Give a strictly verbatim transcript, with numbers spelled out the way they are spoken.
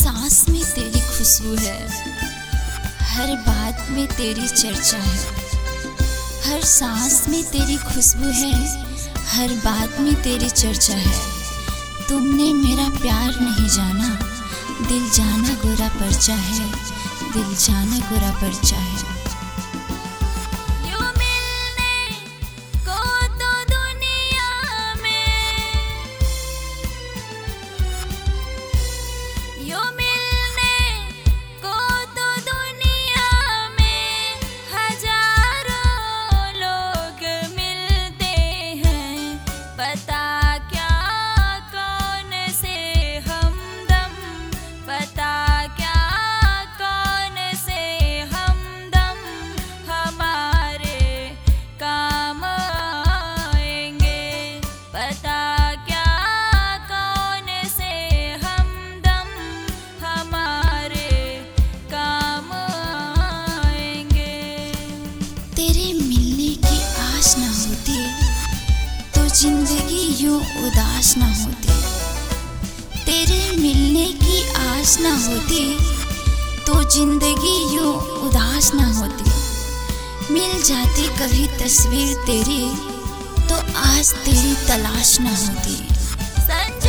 सांस में तेरी खुशबू है, हर बात में तेरी चर्चा है। हर सांस में तेरी खुशबू है, हर बात में तेरी चर्चा है। तुमने मेरा प्यार नहीं जाना, दिल जाना गोरा पर्चा है, दिल जाना गोरा पर्चा है। ना होती तो जिंदगी यूं उदास ना होती। तेरे मिलने की आस ना होती तो जिंदगी यूं उदास ना होती। मिल जाती कभी तस्वीर तेरी तो आज तेरी तलाश ना होती।